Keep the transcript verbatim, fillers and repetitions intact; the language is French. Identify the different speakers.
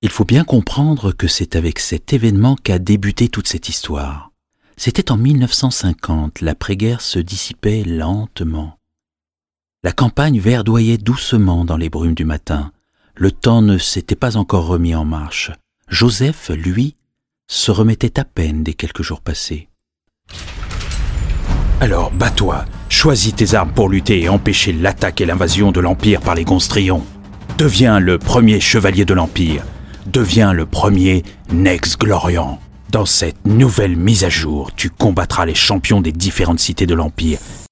Speaker 1: Il faut bien comprendre que c'est avec cet événement qu'a débuté toute cette histoire. C'était en mille neuf cent cinquante, l'après-guerre se dissipait lentement. La campagne verdoyait doucement dans les brumes du matin. Le temps ne s'était pas encore remis en marche. Joseph, lui, se remettait à peine des quelques jours passés.
Speaker 2: Alors, bats-toi, choisis tes armes pour lutter et empêcher l'attaque et l'invasion de l'Empire par les Gonstrions. Deviens le premier chevalier de l'Empire. Deviens le premier Nex Glorian. Dans cette nouvelle mise à jour, tu combattras les champions des différentes cités de l'Empire